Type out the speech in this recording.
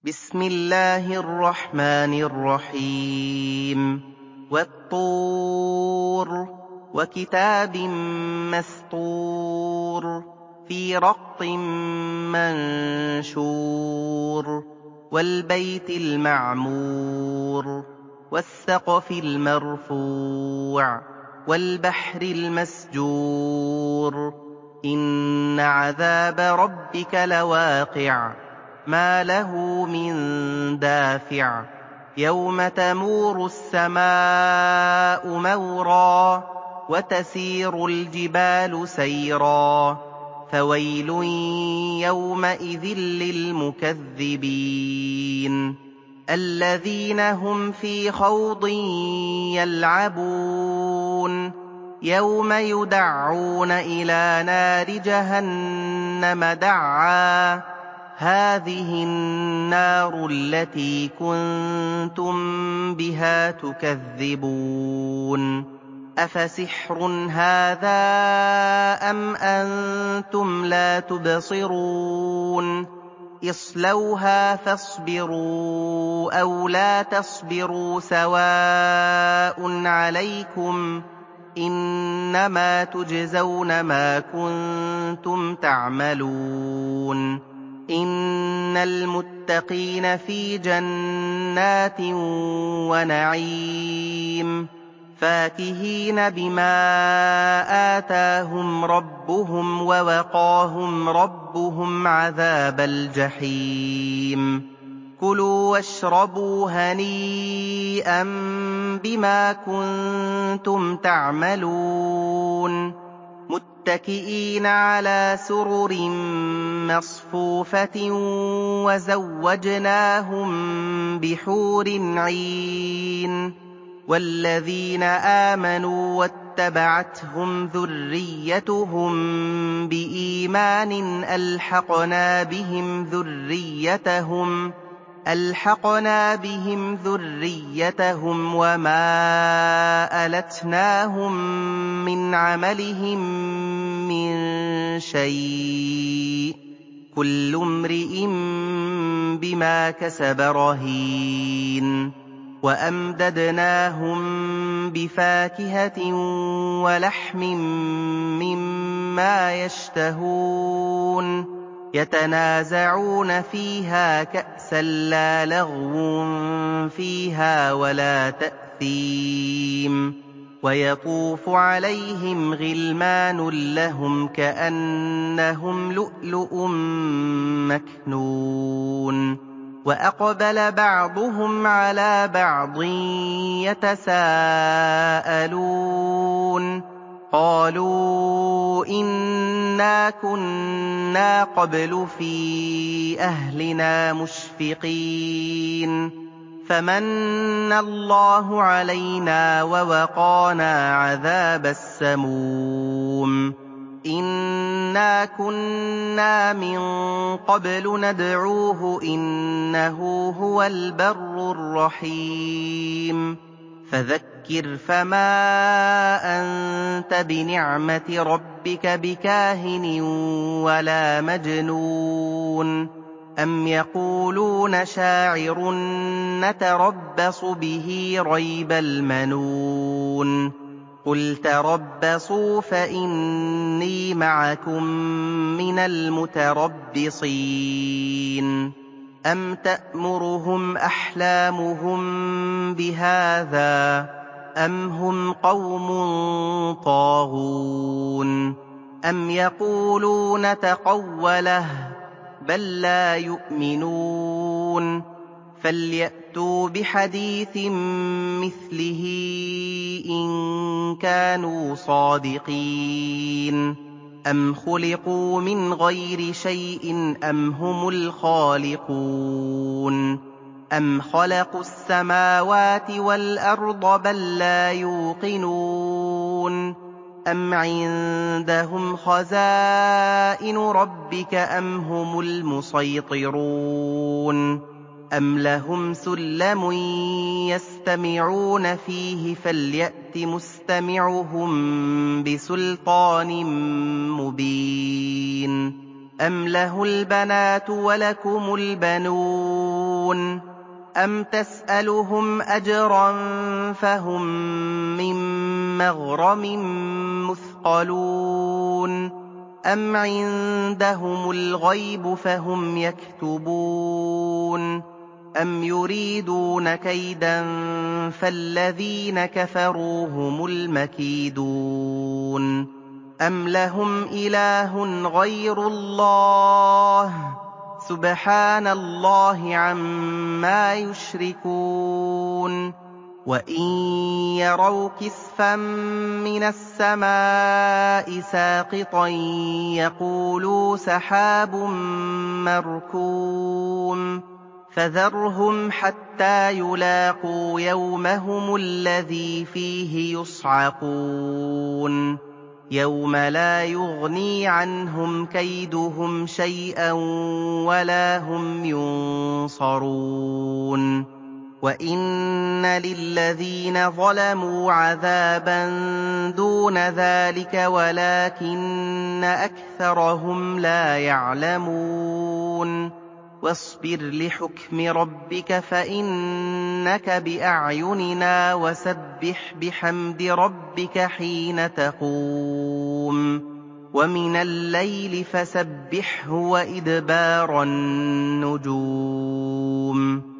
بسم الله الرحمن الرحيم والطور وكتاب مسطور في رق منشور والبيت المعمور والسقف المرفوع والبحر المسجور إن عذاب ربك لواقع ما له من دافع يوم تمور السماء مورا وتسير الجبال سيرا فويل يومئذ للمكذبين الذين هم في خوض يلعبون يوم يدعون إلى نار جهنم دعا هذه النار التي كنتم بها تكذبون أفسحر هذا أم أنتم لا تبصرون اصلوها فاصبروا أو لا تصبروا سواء عليكم إنما تجزون ما كنتم تعملون إن المتقين في جنات ونعيم فاكهين بما آتاهم ربهم ووقاهم ربهم عذاب الجحيم كلوا واشربوا هنيئا بما كنتم تعملون متكئين على سرر مصفوفة وزوجناهم بحور عين والذين آمنوا واتبعتهم ذريتهم بإيمان ألحقنا بهم ذريتهم وما ألتناهم من عملهم من شيء كل امرئ بما كسب رهين وأمددناهم بفاكهة ولحم مما يشتهون يتنازعون فيها كأسا لا لغو فيها ولا تأثيم ويطوف عليهم غلمان لهم كأنهم لؤلؤ مكنون وأقبل بعضهم على بعض يتساءلون قالوا إنا كنا قبل في أهلنا مشفقين فمن الله علينا ووقانا عذاب السموم إنا كنا من قبل ندعوه إنه هو البر الرحيم فذكر فما أنت بنعمة ربك بكاهن ولا مجنون أم يقولون شاعر نتربص به ريب المنون قل تربصوا فإني معكم من المتربصين أم تأمرهم أحلامهم بهذا أم هم قوم طاغون أم يقولون تقوله بل لا يؤمنون فليأتوا بحديث مثله إن كانوا صادقين أم خلقوا من غير شيء أم هم الخالقون أم خلقوا السماوات والأرض بل لا يوقنون أم عندهم خزائن ربك أم هم المسيطرون أم لهم سلم يستمعون فيه فليأت مستمعهم بسلطان مبين أَمْ لَهُ الْبَنَاتُ وَلَكُمُ الْبَنُونَ أَمْ تَسْأَلُهُمْ أَجْرًا فَهُم مِّن مَّغْرَمٍ مُّثْقَلُونَ أَمْ عِندَهُمُ الْغَيْبُ فَهُمْ يَكْتُبُونَ أَمْ يُرِيدُونَ كَيْدًا فَالَّذِينَ كَفَرُوا هُمُ الْمَكِيدُونَ أَمْ لَهُمْ إِلَٰهٌ غَيْرُ اللَّهِ سُبْحَانَ اللَّهِ عَمَّا يُشْرِكُونَ وَإِن يَرَوْا كِسْفًا مِّنَ السَّمَاءِ سَاقِطًا يَقُولُوا سَحَابٌ مَّرْكُومٌ فَذَرْهُمْ حَتَّىٰ يُلَاقُوا يَوْمَهُمُ الَّذِي فِيهِ يُصْعَقُونَ يَوْمَ لَا يُغْنِي عَنْهُمْ كَيْدُهُمْ شَيْئًا وَلَا هُمْ يُنصَرُونَ وَإِنَّ لِلَّذِينَ ظَلَمُوا عَذَابًا دُونَ ذَٰلِكَ وَلَٰكِنَّ أَكْثَرَهُمْ لَا يَعْلَمُونَ وَاصْبِرْ لِحُكْمِ رَبِّكَ فَإِنَّكَ بِأَعْيُنِنَا وَسَبِّحْ بِحَمْدِ رَبِّكَ حِينَ تَقُومُ وَمِنَ اللَّيْلِ فَسَبِّحْهُ وَإِدْبَارَ النُّجُومِ